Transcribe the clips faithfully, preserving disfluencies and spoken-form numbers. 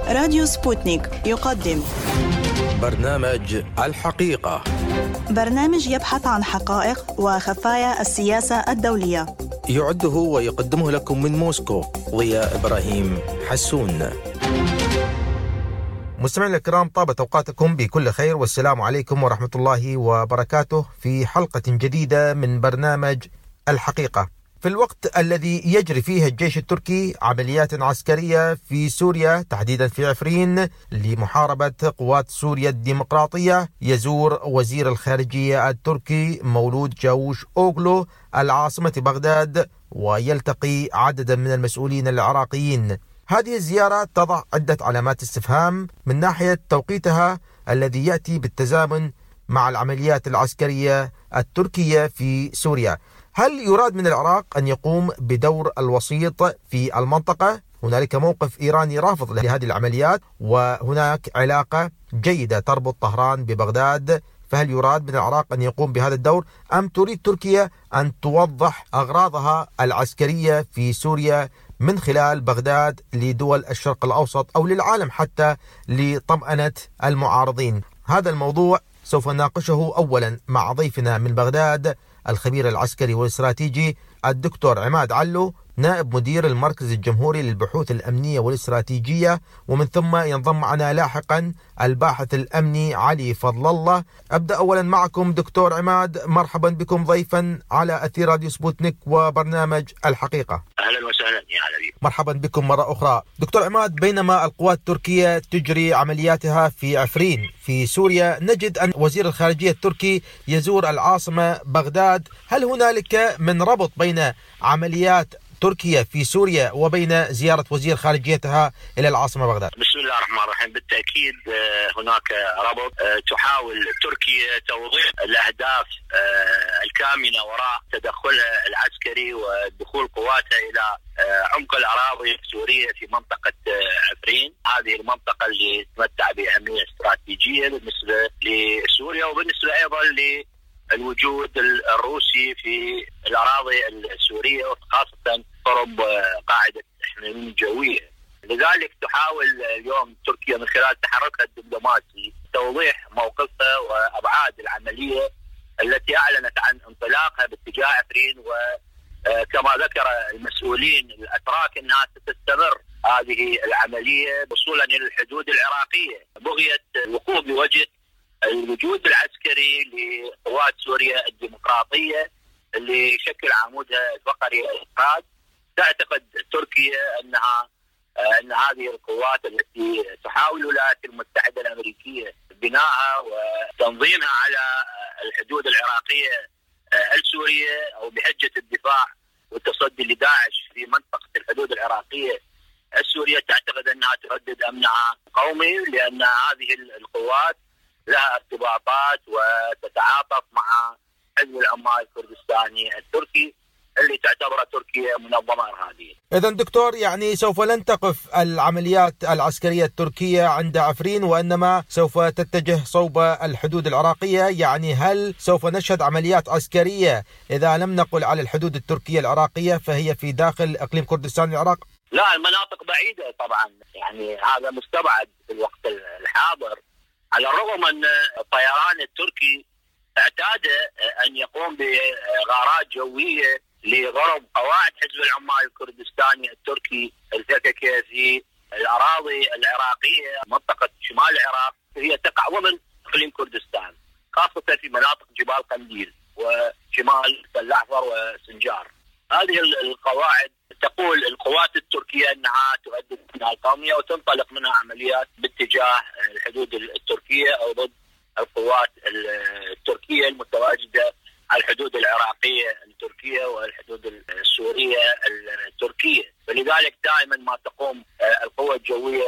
راديو سبوتنيك يقدم برنامج الحقيقة، برنامج يبحث عن حقائق وخفايا السياسة الدولية. يعده ويقدمه لكم من موسكو ضياء إبراهيم حسون. مستمعينا الكرام، طابت أوقاتكم بكل خير والسلام عليكم ورحمة الله وبركاته في حلقة جديدة من برنامج الحقيقة. في الوقت الذي يجري فيه الجيش التركي عمليات عسكرية في سوريا، تحديدا في عفرين، لمحاربة قوات سوريا الديمقراطية، يزور وزير الخارجية التركي مولود جاوش أوغلو العاصمة بغداد ويلتقي عددا من المسؤولين العراقيين. هذه الزيارة تضع عدة علامات استفهام من ناحية توقيتها الذي يأتي بالتزامن مع العمليات العسكرية التركية في سوريا. هل يراد من العراق أن يقوم بدور الوسيط في المنطقة؟ هنالك موقف إيراني رافض لهذه العمليات، وهناك علاقة جيدة تربط طهران ببغداد. فهل يراد من العراق أن يقوم بهذا الدور، أم تريد تركيا أن توضح أغراضها العسكرية في سوريا من خلال بغداد لدول الشرق الأوسط أو للعالم حتى لطمأنة المعارضين؟ هذا الموضوع سوف نناقشه أولا مع ضيفنا من بغداد الخبير العسكري والاستراتيجي الدكتور عماد علو، نائب مدير المركز الجمهوري للبحوث الأمنية والاستراتيجية، ومن ثم ينضم معنا لاحقا الباحث الأمني علي فضل الله. أبدأ أولا معكم دكتور عماد، مرحبا بكم ضيفا على أثير راديو سبوتنيك وبرنامج الحقيقة. أهلا وسهلا يا علي. مرحبا بكم مرة أخرى. دكتور عماد، بينما القوات التركية تجري عملياتها في عفرين في سوريا، نجد أن وزير الخارجية التركي يزور العاصمة بغداد. هل هنالك من ربط بين عمليات تركيا في سوريا وبين زيارة وزير خارجيتها إلى العاصمة بغداد؟ بسم الله الرحمن الرحيم. بالتأكيد هناك ربط. تحاول تركيا توضيح الأهداف الكامنة وراء تدخلها العسكري ودخول قواتها إلى عمق الأراضي السورية في منطقة عفرين. هذه المنطقة اللي تمتع بأهمية استراتيجية بالنسبة لسوريا وبالنسبة أيضا ل الوجود الروسي في الأراضي السورية، وخاصة قرب قاعدة التحميل الجوية. لذلك تحاول اليوم تركيا من خلال تحركها الدبلوماسي توضيح موقفها وأبعاد العملية التي أعلنت عن انطلاقها باتجاه عفرين، وكما ذكر المسؤولين الأتراك أنها ستستمر هذه العملية وصولا إلى الحدود العراقية، بغية الوقوف بوجه الوجود العسكري لقوات سوريا الديمقراطية اللي يشكل عمودها الفقري الإنقاذ. تعتقد تركيا أنها أن هذه القوات التي تحاول الولايات المتحدة الأمريكية بنائها وتنظيمها على الحدود العراقية السورية أو بحجة الدفاع والتصدي لداعش في منطقة الحدود العراقية السورية، تعتقد أنها تردد أمنها قومي، لأن هذه القوات لها ارتباطات وتتعاطف مع حزب العمال الكردستاني التركي اللي تعتبره تركيا منظمة إرهابية. إذن دكتور، يعني سوف لن تقف العمليات العسكرية التركية عند عفرين، وإنما سوف تتجه صوب الحدود العراقية. يعني هل سوف نشهد عمليات عسكرية إذا لم نقل على الحدود التركية العراقية فهي في داخل إقليم كردستان العراق؟ لا، المناطق بعيدة طبعا، يعني هذا مستبعد في الوقت الحاضر، على الرغم أن الطيران التركي اعتاد أن يقوم بغارات جوية لغرب قواعد حزب العمال الكردستاني التركي البي في الأراضي العراقية. منطقة شمال العراق هي تقع ضمن إقليم كردستان، خاصة في مناطق جبال قنديل وشمال تل أحمر وسنجار. هذه القواعد تقول القوات التركية أنها تؤدي منها القومية وتنطلق منها عمليات باتجاه الحدود التركية أو ضد القوات التركية المتواجدة على الحدود العراقية التركية والحدود السورية التركية. فلذلك دائما ما تقوم القوة الجوية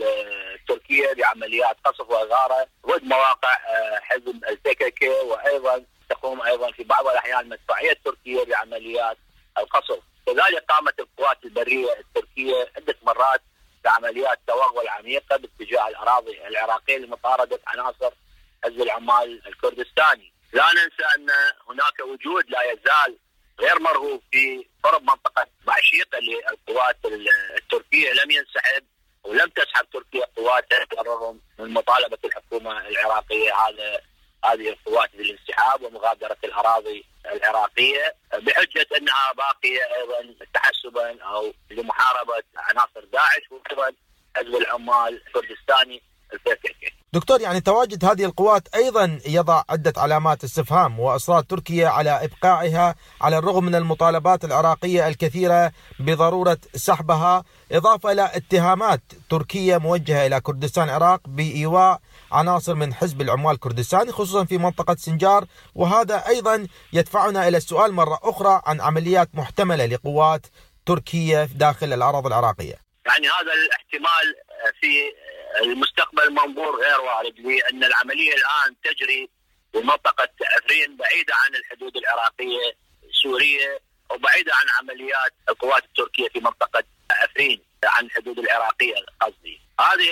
التركية بعمليات قصف وإغارة ضد مواقع حزب البي، وأيضا تقوم أيضا في بعض الأحيان المدفعية التركية بعمليات القصف. كذلك قامت القوات البرية التركية عدة مرات بعمليات توغل عميقة باتجاه الأراضي العراقية لمطاردة عناصر حزب العمال الكردستاني. لا ننسى أن هناك وجود لا يزال غير مرغوب في قرب منطقة بعشيقة للقوات التركية، لم ينسحب ولم تسحب تركيا قواتها بالرغم من مطالبة الحكومة العراقية هذا هذه القوات بالانسحاب ومغادرة الأراضي العراقية بحجة أنها باقية أيضا تحسبا أو لمحاربة عناصر داعش وأيضا حزب العمال الكردستاني البي كي كي. دكتور، يعني تواجد هذه القوات أيضا يضع عدة علامات استفهام، وإصرار تركيا على إبقائها على الرغم من المطالبات العراقية الكثيرة بضرورة سحبها، إضافة إلى اتهامات تركية موجهة إلى كردستان العراق بإيواء عناصر من حزب العمال الكردستاني خصوصا في منطقة سنجار. وهذا أيضا يدفعنا إلى السؤال مرة أخرى عن عمليات محتملة لقوات تركيا داخل الأراضي العراقية. يعني هذا الاحتمال في المستقبل منظور غير وارد، لأن العملية الآن تجري في منطقة عفرين بعيدة عن الحدود العراقية سورية وبعيدة عن عمليات القوات التركية في منطقة عفرين عن الحدود العراقية قصدي. هذه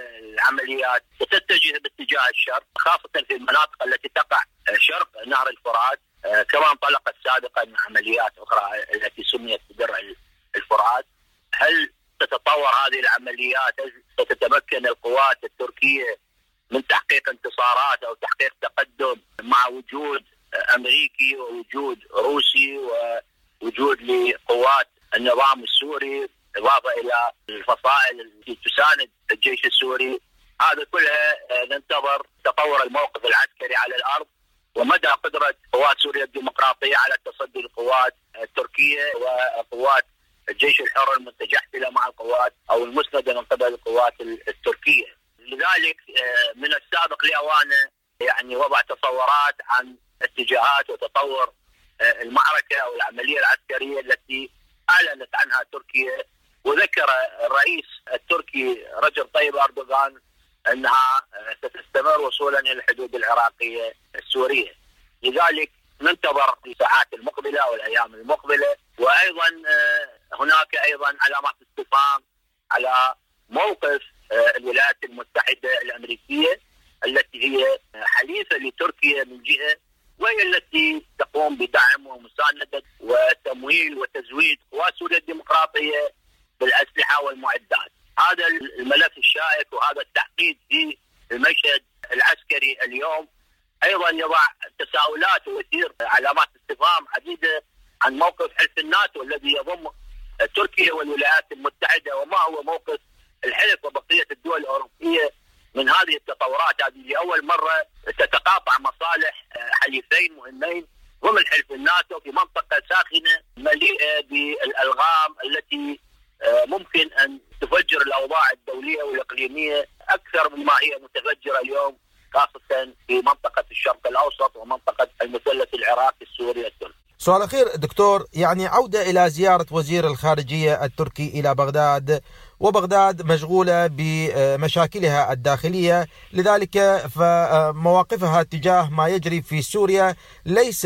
العمليات ستتجه باتجاه الشرق خاصة في المناطق التي تقع شرق نهر الفرات، كما انطلقت سابقا عمليات أخرى التي سميت بدرع الفرات. هل تتطور هذه العمليات؟ ستتمكن القوات التركية من تحقيق انتصارات أو تحقيق تقدم مع وجود أمريكي ووجود روسي ووجود لقوات النظام السوري إضافة إلى الفصائل التي تساند الجيش السوري؟ هذا كلها ننتظر تطور الموقف العسكري على الأرض ومدى قدرة قوات سوريا الديمقراطية على التصدي للقوات التركية وقوات الجيش الحر المتجحفلة مع القوات أو المسندة من قبل القوات التركية. لذلك من السابق لأوانه يعني وضع تصورات عن اتجاهات وتطور المعركة أو العملية العسكرية التي أعلنت عنها تركيا. وذكر الرئيس التركي رجب طيب أردوغان أنها ستستمر وصولا إلى الحدود العراقية السورية. لذلك ننتظر في الساعات المقبلة والأيام المقبلة. وأيضا هناك أيضا علامات استفهام على موقف الولايات المتحدة الأمريكية التي هي حليفة لتركيا من جهة، وهي التي تقوم بدعم ومساندة وتمويل وتزويد قوات سوريا الديمقراطية بالأسلحة والمعدات. هذا الملف الشائك وهذا التعقيد في المشهد العسكري اليوم أيضا يضع تساؤلات ويثير علامات استفهام عديدة عن موقف حلف الناتو الذي يضم تركيا والولايات المتحدة، وما هو موقف الحلف وبقية الدول الأوروبية من هذه التطورات. هذه لأول مرة تتقاطع مصالح حليفين مهمين ضمن حلف الناتو في منطقة ساخنة مليئة بالألغام التي ممكن أن تفجر الأوضاع الدولية والإقليمية أكثر مما هي متفجرة اليوم، خاصة في منطقة الشرق الأوسط ومنطقة المثلث العراقي السوري التركي. سؤال أخير دكتور، يعني عودة إلى زيارة وزير الخارجية التركي إلى بغداد، وبغداد مشغولة بمشاكلها الداخلية، لذلك فمواقفها تجاه ما يجري في سوريا ليس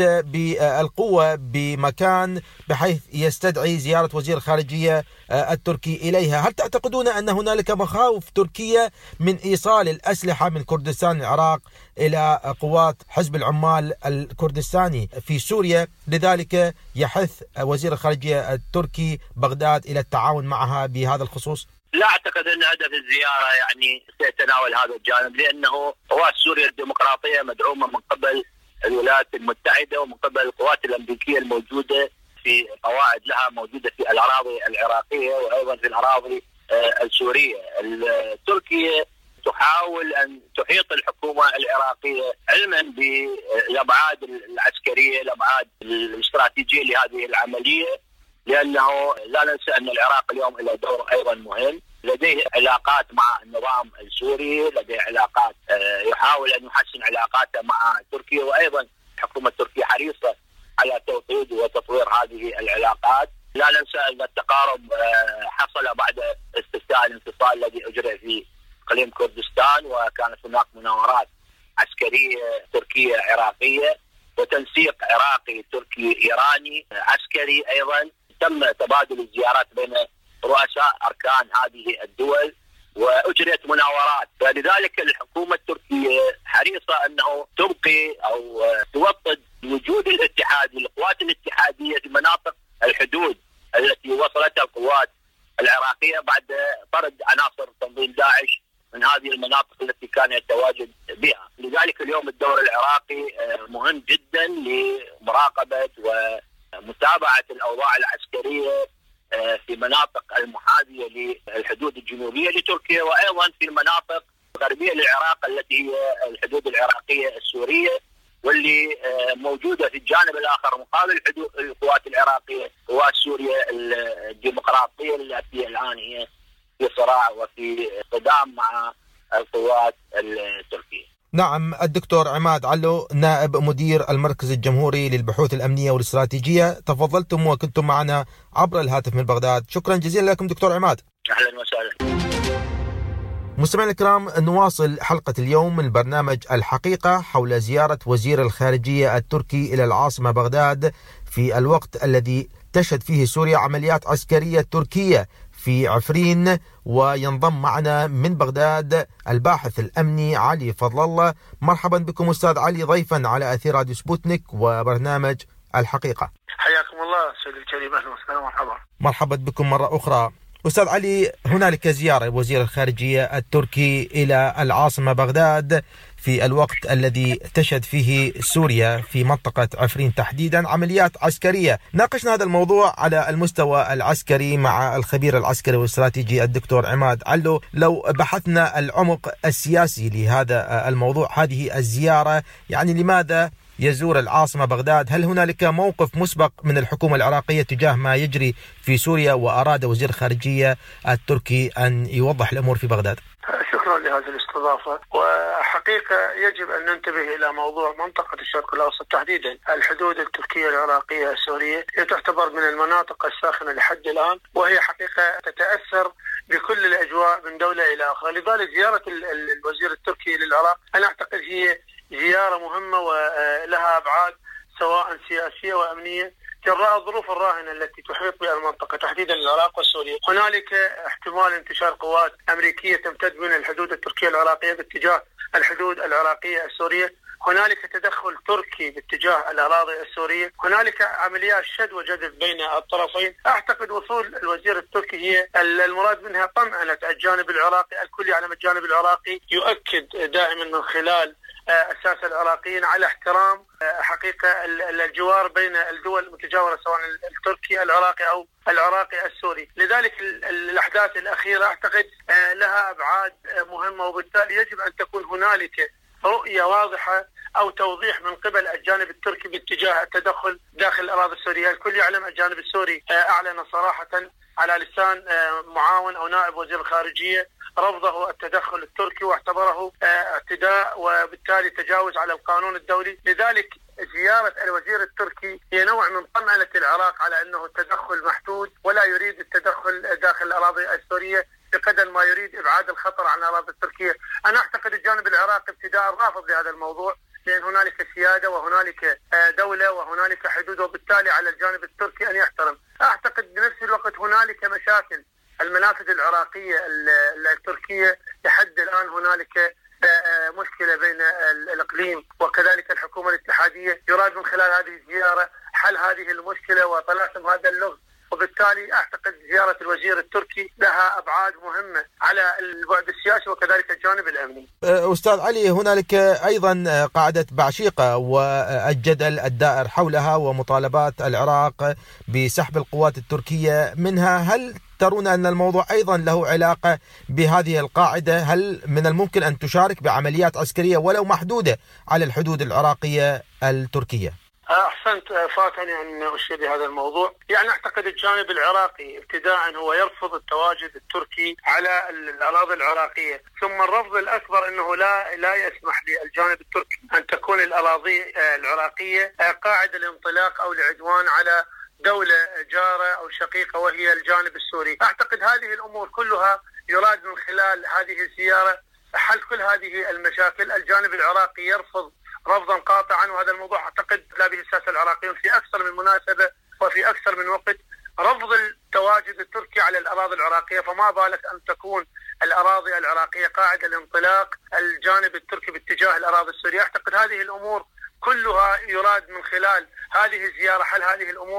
بالقوة بمكان بحيث يستدعي زيارة وزير الخارجية التركي إليها. هل تعتقدون أن هنالك مخاوف تركية من إيصال الأسلحة من كردستان العراق إلى قوات حزب العمال الكردستاني في سوريا، لذلك يحث وزير الخارجية التركي بغداد إلى التعاون معها بهذا الخصوص؟ لا أعتقد أن هدف الزيارة يعني سيتناول هذا الجانب، لأنه قوات سوريا الديمقراطية مدعومة من قبل الولايات المتحدة ومن قبل القوات الأمريكية الموجودة في قواعد لها موجودة في الأراضي العراقية وأيضا في الأراضي السورية. تركيا تحاول أن تحيط الحكومة العراقية علما بالأبعاد العسكرية الأبعاد الاستراتيجية لهذه العملية، لأنه لا ننسى أن العراق اليوم له دور أيضا مهم، لديه علاقات مع النظام السوري، لديه علاقات يحاول أن يحسن علاقاته مع تركيا، وأيضا الحكومة التركية حريصة على توطيد وتطوير هذه العلاقات. لا ننسى أن التقارب حصل بعد استفتاء الانفصال الذي أجري في إقليم كردستان، وكانت هناك مناورات عسكرية تركية عراقية وتنسيق عراقي تركي إيراني عسكري. أيضا تم تبادل الزيارات بين رؤساء أركان هذه الدول وأجريت مناورات، فلذلك الحكومة التركية حريصة أنه تبقي أو توطد وجود الاتحاد القوات الاتحادية في مناطق الحدود التي وصلتها القوات العراقية بعد طرد عناصر تنظيم داعش من هذه المناطق التي كان يتواجد بها. لذلك اليوم الدور العراقي مهم جدا لمراقبة ومتابعة الأوضاع العسكرية في مناطق المحاذية للحدود الجنوبية لتركيا، وأيضا في المناطق الغربية للعراق التي هي الحدود العراقية السورية، واللي موجودة في الجانب الآخر مقابل حدود القوات العراقية قوات سوريا الديمقراطية التي الآن هي في صراع وفي صدام مع القوات التركية. نعم، الدكتور عماد علو نائب مدير المركز الجمهوري للبحوث الأمنية والاستراتيجية، تفضلتم وكنتم معنا عبر الهاتف من بغداد. شكرا جزيلا لكم دكتور عماد. أهلا وسهلا. مستمعينا الكرام، نواصل حلقة اليوم من برنامج الحقيقة حول زيارة وزير الخارجية التركي إلى العاصمة بغداد في الوقت الذي تشهد فيه سوريا عمليات عسكرية تركية في عفرين. وينضم معنا من بغداد الباحث الأمني علي فضل الله. مرحبا بكم أستاذ علي ضيفا على أثير راديو سبوتنيك وبرنامج الحقيقة. حياكم الله سيدي الكريم، أهلا وسهلا ومرحبا. مرحبا بكم مرة أخرى. أستاذ علي، هنالك زيارة وزير الخارجية التركي إلى العاصمة بغداد في الوقت الذي تشهد فيه سوريا في منطقة عفرين تحديدا عمليات عسكرية. ناقشنا هذا الموضوع على المستوى العسكري مع الخبير العسكري والاستراتيجي الدكتور عماد علو. لو بحثنا العمق السياسي لهذا الموضوع، هذه الزيارة يعني لماذا يزور العاصمة بغداد؟ هل هنالك موقف مسبق من الحكومة العراقية تجاه ما يجري في سوريا وأراد وزير الخارجية التركي أن يوضح الأمور في بغداد؟ شكرا لهذه الاستضافة. وحقيقة يجب أن ننتبه إلى موضوع منطقة الشرق الأوسط تحديدا الحدود التركية العراقية السورية، هي تعتبر من المناطق الساخنة لحد الآن، وهي حقيقة تتأثر بكل الأجواء من دولة إلى أخرى. لذلك زيارة الوزير التركي للعراق أنا أعتقد هي زيارة مهمة ولها أبعاد سواء سياسية وأمنية جراء الظروف الراهنة التي تحيط بها المنطقة تحديدا العراق وسوريا. هنالك احتمال انتشار قوات أمريكية تمتد من الحدود التركية العراقية باتجاه الحدود العراقية السورية. هنالك تدخل تركي باتجاه الأراضي السورية. هنالك عمليات شد وجذب بين الطرفين. أعتقد وصول الوزير التركي هي المراد منها طمأنة الجانب العراقي. الكل يعلم الجانب العراقي يؤكد دائما من خلال أساس العراقيين على احترام حقيقة الجوار بين الدول المتجاورة سواء التركي العراقي أو العراقي السوري. لذلك الأحداث الأخيرة أعتقد لها أبعاد مهمة، وبالتالي يجب أن تكون هنالك رؤية واضحة أو توضيح من قبل الجانب التركي باتجاه التدخل داخل الأراضي السورية. الكل يعلم الجانب السوري أعلن صراحة على لسان معاون أو نائب وزير الخارجية رفضه التدخل التركي واعتبره اعتداء وبالتالي تجاوز على القانون الدولي. لذلك زيارة الوزير التركي هي نوع من طمأنة العراق على أنه التدخل محدود ولا يريد التدخل داخل الأراضي السورية بقدر ما يريد إبعاد الخطر عن الأراضي التركية. أنا أعتقد الجانب العراقي ابتداء رافض لهذا الموضوع، لأن هنالك سيادة وهنالك دولة وهنالك حدود، وبالتالي على الجانب التركي أن يحترم. أعتقد بنفس الوقت هنالك مشاكل المنافذ العراقية التركية لحد الآن. هنالك مشكلة بين الإقليم وكذلك الحكومة الاتحادية. يراد من خلال هذه الزيارة حل هذه المشكلة وطلاسم هذا اللغز، وبالتالي أعتقد زيارة الوزير التركي لها أبعاد مهمة على البعد السياسي وكذلك الجانب الأمني. أستاذ علي، هنالك أيضا قاعدة بعشيقة والجدل الدائر حولها ومطالبات العراق بسحب القوات التركية منها. هل ترون أن الموضوع أيضا له علاقة بهذه القاعدة؟ هل من الممكن أن تشارك بعمليات عسكرية ولو محدودة على الحدود العراقية التركية؟ أحسنت، فاتني أن أشير لهذا الموضوع. يعني أعتقد الجانب العراقي ابتداء هو يرفض التواجد التركي على الأراضي العراقية، ثم الرفض الأكبر أنه لا لا يسمح للجانب التركي أن تكون الأراضي العراقية قاعدة لانطلاق أو لعدوان على دولة جارة أو شقيقة وهي الجانب السوري. أعتقد هذه الأمور كلها يراد من خلال هذه الزيارة حل كل هذه المشاكل. الجانب العراقي يرفض رفضا قاطعا، وهذا الموضوع أعتقد لا به الساسة العراقيون في أكثر من مناسبة وفي أكثر من وقت رفض التواجد التركي على الأراضي العراقية، فما بالك أن تكون الأراضي العراقية قاعدة لانطلاق الجانب التركي باتجاه الأراضي السورية. أعتقد هذه الأمور كلها يراد من خلال هذه الزيارة حل هذه الأمور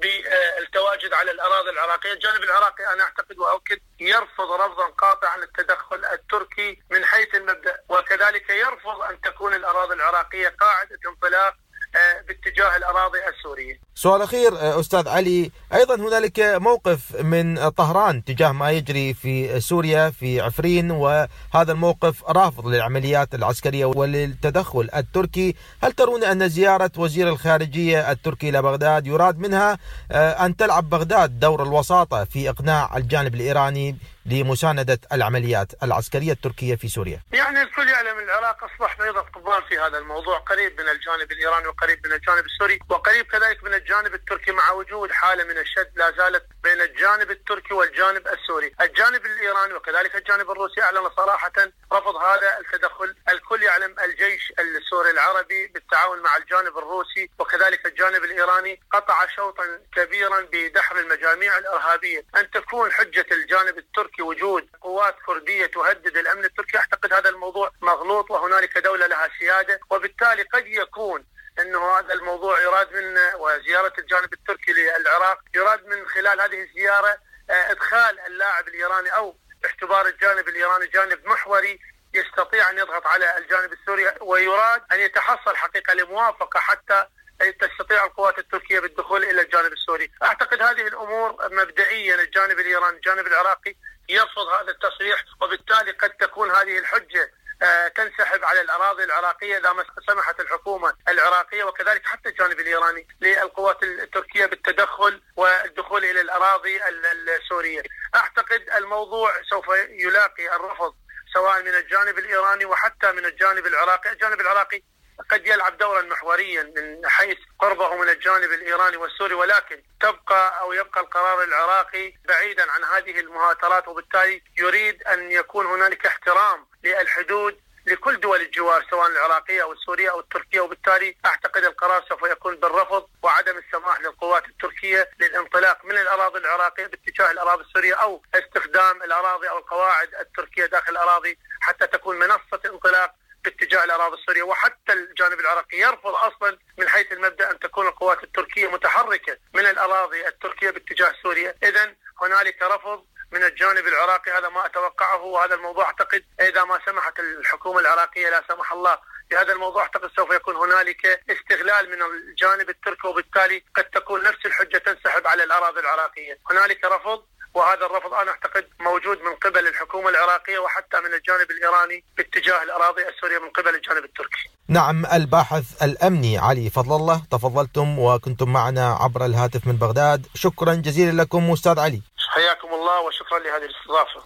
بالتواجد على الأراضي العراقية. الجانب العراقي أنا أعتقد وأؤكد يرفض رفضا قاطعا التدخل التركي من حيث المبدأ، وكذلك يرفض أن تكون الأراضي العراقية قاعدة انطلاق باتجاه الأراضي السورية. سؤال أخير أستاذ علي، أيضا هنالك موقف من طهران تجاه ما يجري في سوريا في عفرين، وهذا الموقف رافض للعمليات العسكرية وللتدخل التركي. هل ترون أن زيارة وزير الخارجية التركي إلى بغداد يراد منها أن تلعب بغداد دور الوساطة في إقناع الجانب الإيراني لمساندة العمليات العسكرية التركية في سوريا؟ يعني الكل يعلم العراق أصبح بيضة قضبان في هذا الموضوع، قريب من الجانب الإيراني وقريب من الجانب السوري وقريب كذلك من الجانب التركي، مع وجود حالة من الشد لا زالت بين الجانب التركي والجانب السوري. الجانب الإيراني وكذلك الجانب الروسي أعلن صراحة رفض هذا التدخل. الكل يعلم الجيش السوري العربي بالتعاون مع الجانب الروسي وكذلك الجانب الإيراني قطع شوطا كبيرا بدحر المجاميع الإرهابية. أن تكون حجة الجانب التركي وجود قوات كردية تهدد الأمن التركي، أعتقد هذا الموضوع مغلوط، وهنالك دولة لها سيادة، وبالتالي قد يكون أنه هذا الموضوع يراد من وزيارة الجانب التركي للعراق يراد من خلال هذه الزيارة إدخال اللاعب الإيراني أو اعتبار الجانب الإيراني جانب محوري يستطيع أن يضغط على الجانب السوري، ويراد أن يتحصل حقيقة لموافقة حتى تستطيع القوات التركية بالدخول إلى الجانب السوري. أعتقد هذه الأمور مبدئيا الجانب الإيراني الجانب العراقي يرفض هذا التصريح، وبالتالي قد تكون هذه الحجة تنسحب على الأراضي العراقية إذا ما سمحت الحكومة العراقية وكذلك حتى الجانب الإيراني للقوات التركية بالتدخل والدخول إلى الأراضي السورية. أعتقد الموضوع سوف يلاقي الرفض سواء من الجانب الإيراني وحتى من الجانب العراقي. الجانب العراقي قد يلعب دورا محوريا من حيث قربه من الجانب الإيراني والسوري، ولكن تبقى أو يبقى القرار العراقي بعيدا عن هذه المهاترات، وبالتالي يريد أن يكون هنالك احترام للحدود لكل دول الجوار سواء العراقية أو السورية أو التركية، وبالتالي أعتقد القرار سوف يكون بالرفض وعدم السماح للقوات التركية للانطلاق من الأراضي العراقية باتجاه الأراضي السورية أو استخدام الأراضي أو القواعد التركية داخل الأراضي حتى تكون منصة انطلاق باتجاه الأراضي السورية. وحتى الجانب العراقي يرفض أصلا من حيث المبدأ أن تكون القوات التركية متحركة من الأراضي التركية باتجاه سوريا. إذن هنالك رفض من الجانب العراقي، هذا ما أتوقعه، وهذا الموضوع أعتقد إذا ما سمحت الحكومة العراقية لا سمح الله بهذا الموضوع أعتقد سوف يكون هنالك استغلال من الجانب التركي، وبالتالي قد تكون نفس الحجة تنسحب على الأراضي العراقية. هنالك رفض، وهذا الرفض أنا أعتقد موجود من قبل الحكومة العراقية وحتى من الجانب الإيراني باتجاه الأراضي السورية من قبل الجانب التركي. نعم، الباحث الأمني علي فضل الله، تفضلتم وكنتم معنا عبر الهاتف من بغداد. شكرا جزيلا لكم أستاذ علي. حياكم الله وشكرا لهذه الاستضافة.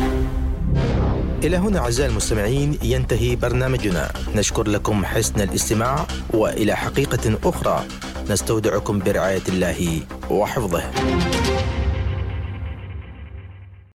إلى هنا أعزائي المستمعين ينتهي برنامجنا، نشكر لكم حسن الاستماع، وإلى حقيقة أخرى نستودعكم برعاية الله وحفظه.